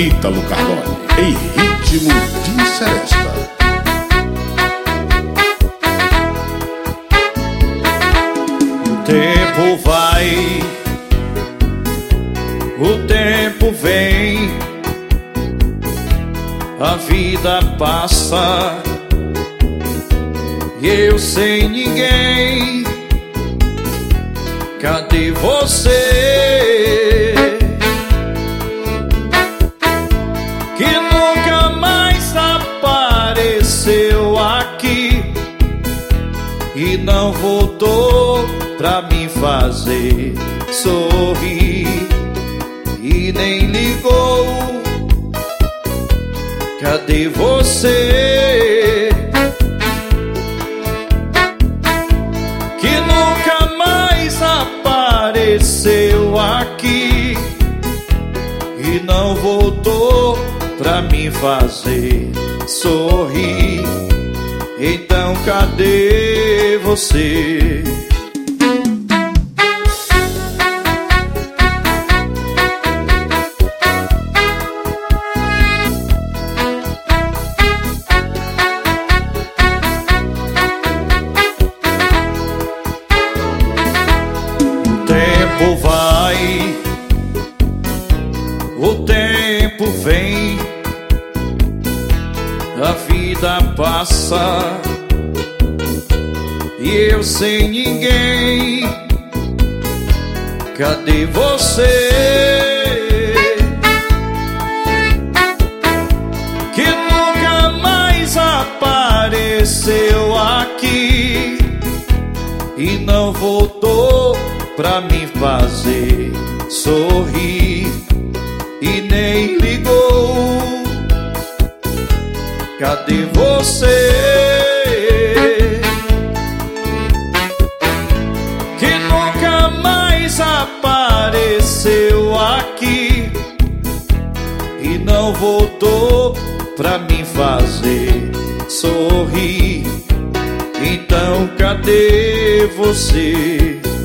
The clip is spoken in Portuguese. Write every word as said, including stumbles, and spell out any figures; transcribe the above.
Ítalo Cardone, em ritmo de seresta. O tempo vai, o tempo vem, a vida passa e eu sem ninguém. Cadê você? Que nunca mais apareceu aqui e não voltou pra me fazer sorrir e nem ligou. Cadê você? Que nunca mais apareceu aqui e não voltou pra me fazer sorrir. Então cadê você? O tempo vai, o tempo vem, a vida passa e eu sem ninguém. Cadê você? Que nunca mais apareceu aqui e não voltou pra me fazer sorrir e nem ligou. Cadê você? Que nunca mais apareceu aqui e não voltou pra me fazer sorrir. Então cadê você?